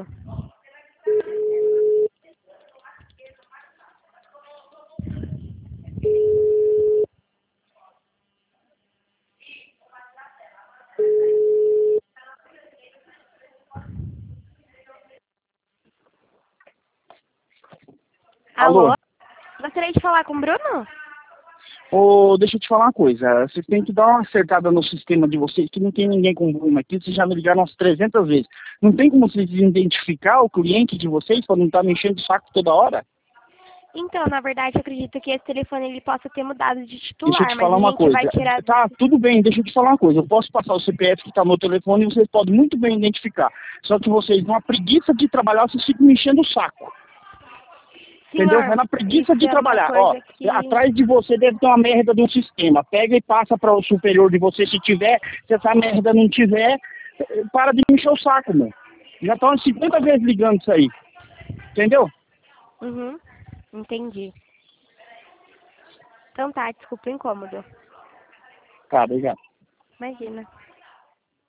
Alô? Gostaria de falar com o Bruno? Deixa eu te falar uma coisa. Vocês têm que dar uma acertada no sistema de vocês, que não tem ninguém com Bruno aqui. Vocês já me ligaram umas 300 vezes. Não tem como vocês identificar o cliente de vocês para não estar me enchendo o saco toda hora? Então, na verdade, eu acredito que esse telefone ele possa ter mudado de titular, Deixa eu te mas falar a uma gente coisa. vai tirar... Tá, tudo bem, deixa eu te falar uma coisa. Eu posso passar o CPF que está no telefone e vocês podem muito bem identificar. Só que vocês, numa preguiça de trabalhar, vocês ficam me enchendo o saco. Entendeu? É na preguiça de trabalhar. Ó, atrás de você deve ter uma merda de um sistema. Pega e passa para o superior de você se tiver. Se essa merda não tiver, para de me encher o saco, meu. Já estão 50 vezes ligando isso aí. Entendeu? Uhum, entendi. Então tá, desculpa o incômodo. Tá, obrigado. Imagina.